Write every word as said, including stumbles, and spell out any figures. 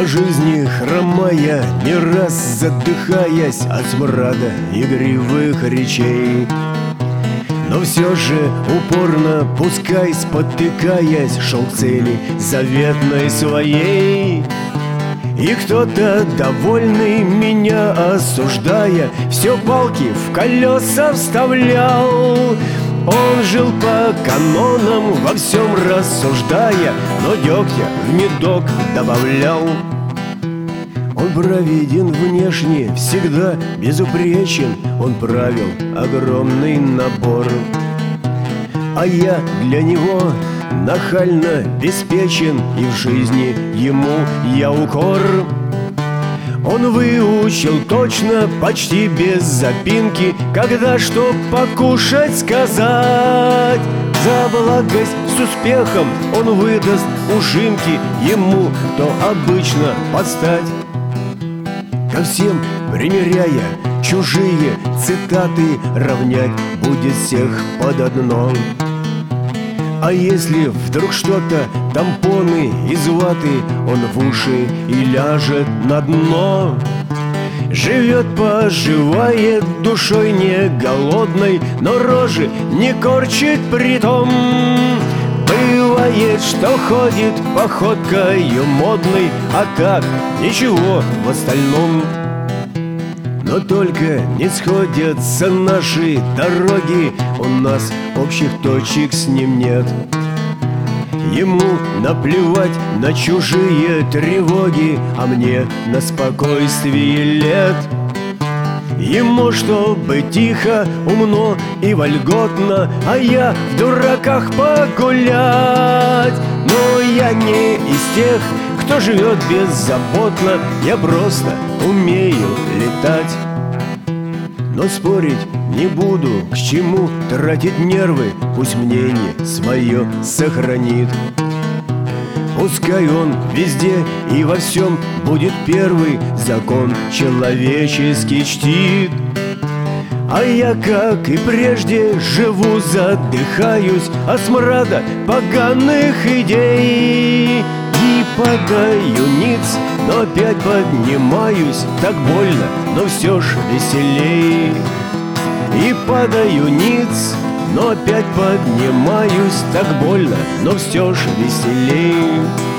По жизни хромая, не раз задыхаясь от смрада игривых речей, но все же упорно, пускай спотыкаясь, шел к цели заветной своей. И кто-то, довольный меня осуждая, все палки в колеса вставлял. Он жил по канонам, во всем рассуждая, но дегтя в медок добавлял. Он праведен внешне, всегда безупречен, он правил огромный набор. А я для него нахально беспечен, и в жизни ему я укор. Он выучил точно, почти без запинки, когда что покушать сказать. За благость с успехом он выдаст ужимки, ему то обычно подстать. Ко всем примеряя чужие цитаты, равнять будет всех под одно. А если вдруг что-то, тампоны из ваты, он в уши и ляжет на дно. Живет, поживает, душой не голодной, но рожи не корчит притом. Бывает, что ходит походкою модной, а как, ничего в остальном. Но только не сходятся наши дороги, у нас общих точек с ним нет. Ему наплевать на чужие тревоги, а мне на спокойствие лет. Ему, чтобы тихо, умно и вольготно, а я в дураках погулять. Но я не из тех, кто живет беззаботно, я просто умею летать. Но спорить не буду, к чему тратить нервы, пусть мнение свое сохранит. Пускай он везде и во всем будет первый, закон человеческий чтит. А я, как и прежде, живу, задыхаюсь от смрада поганых идей. И падаю ниц, но опять поднимаюсь, так больно, но все ж веселей. И падаю ниц, но опять поднимаюсь, так больно, но все ж веселей.